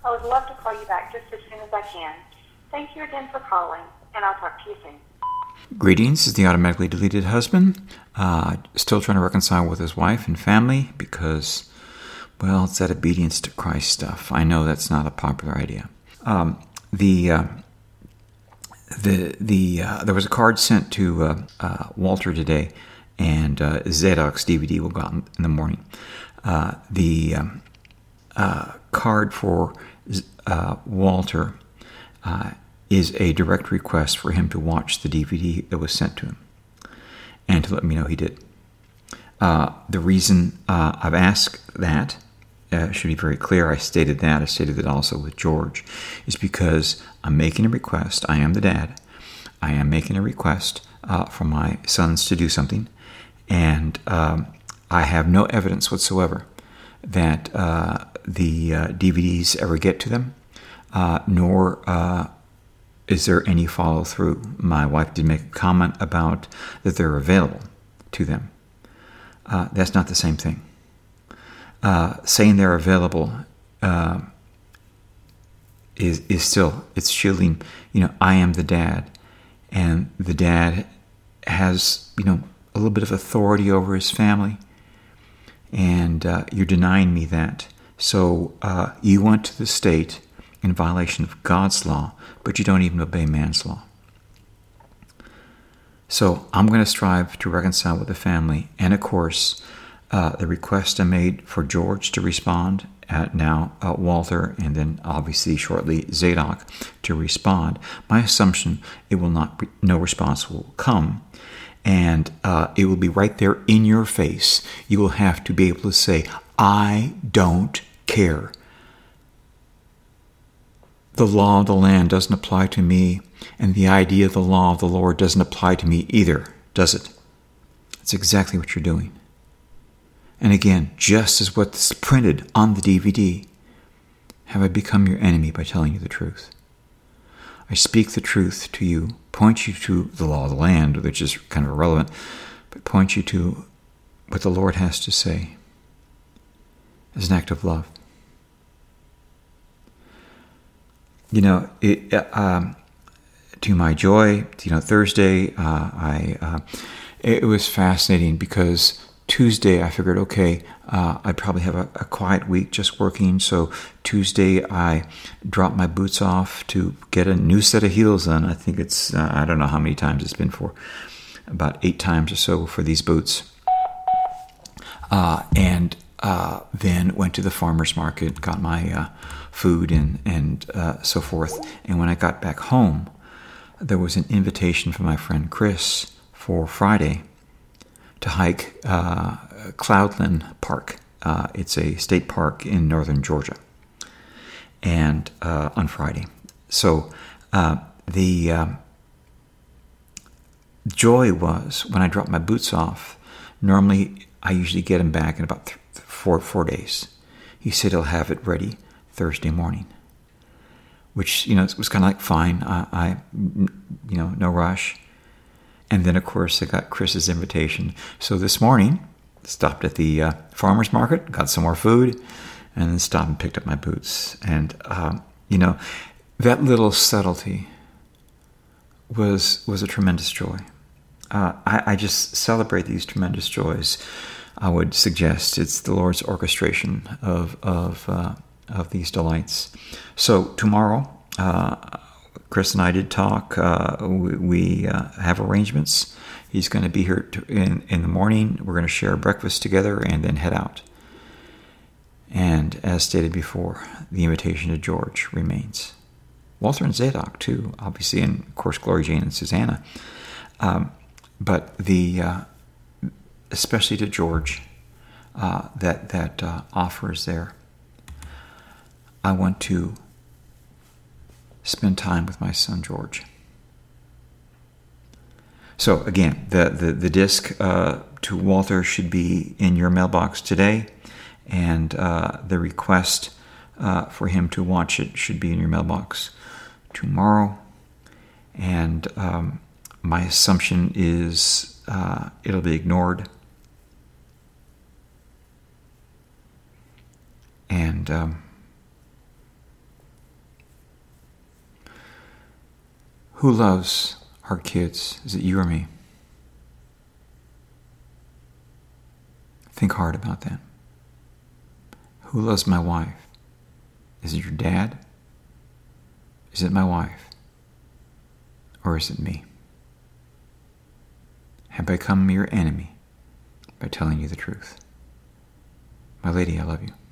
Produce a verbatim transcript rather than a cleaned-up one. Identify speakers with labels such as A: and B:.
A: I would love to call you back just as soon as I can. Thank you again for calling, and I'll talk to you soon.
B: Greetings, this is the automatically deleted husband. Uh, still trying to reconcile with his wife and family because, well, it's that obedience to Christ stuff. I know that's not a popular idea. Um, the uh, the the uh, there was a card sent to uh, uh, Walter today, and uh, Zadok's D V D will go out in, in the morning. Uh, the um, uh, card for uh, Walter uh, is a direct request for him to watch the D V D that was sent to him, and to let me know he did. Uh, the reason uh, I've asked that uh, should be very clear. I stated that. I stated it also with George, is because I'm making a request. I am the dad. I am making a request uh, for my sons to do something, and um, I have no evidence whatsoever that uh, the uh, D V Ds ever get to them, uh, nor uh, is there any follow through. My wife did make a comment about that they're available to them. Uh, that's not the same thing. Uh, saying they're available uh, is is still, it's shielding. You know, I am the dad, and the dad has, you know, a little bit of authority over his family, and uh, you're denying me that. So uh, you went to the state in violation of God's law, but you don't even obey man's law. So I'm going to strive to reconcile with the family, and of course, uh, the request I made for George to respond, at now uh, Walter, and then obviously shortly Zadok to respond. My assumption, it will not be, no response will come, and uh, it will be right there in your face. You will have to be able to say, "I don't care. The law of the land doesn't apply to me, and the idea of the law of the Lord doesn't apply to me either, does it?" That's exactly what you're doing. And again, just as what's printed on the D V D, have I become your enemy by telling you the truth? I speak the truth to you, point you to the law of the land, which is kind of irrelevant, but point you to what the Lord has to say as an act of love. You know, it, um, to my joy, you know, Thursday, uh, I uh, it was fascinating because Tuesday I figured, okay, uh, I'd probably have a, a quiet week just working. So Tuesday I dropped my boots off to get a new set of heels on. I think it's, uh, I don't know how many times it's been for, about eight times or so for these boots. Uh, and uh, then went to the farmer's market, got my uh, food and, and uh, so forth. And when I got back home, there was an invitation from my friend Chris for Friday to hike uh, Cloudland Park. Uh, it's a state park in northern Georgia, and uh, on Friday. So uh, the uh, joy was when I dropped my boots off. Normally, I usually get them back in about th- four four days. He said he'll have it ready Thursday morning, which, you know, was kind of like fine. I, I, you know, no rush. And then, of course, I got Chris's invitation. So this morning, stopped at the uh, farmer's market, got some more food, and then stopped and picked up my boots. And, um, you know, that little subtlety was was a tremendous joy. Uh, I, I just celebrate these tremendous joys. I would suggest it's the Lord's orchestration of of uh, of these delights. So tomorrow, uh, Chris and I did talk. Uh, we we uh, have arrangements. He's going to be here to, in, in the morning. We're going to share breakfast together and then head out. And as stated before, the invitation to George remains. Walter and Zadok, too, obviously, and of course, Glory Jane and Susanna. Um, but the uh, especially to George, uh, that, that uh, offer is there. I want to spend time with my son George. So again, the the, the disc uh, to Walter should be in your mailbox today, and uh, the request uh, for him to watch it should be in your mailbox tomorrow. And um, my assumption is uh, it'll be ignored. And um, Who loves our kids? Is it you or me? Think hard about that. Who loves my wife? Is it your dad? Is it my wife? Or is it me? Have I become your enemy by telling you the truth? My lady, I love you.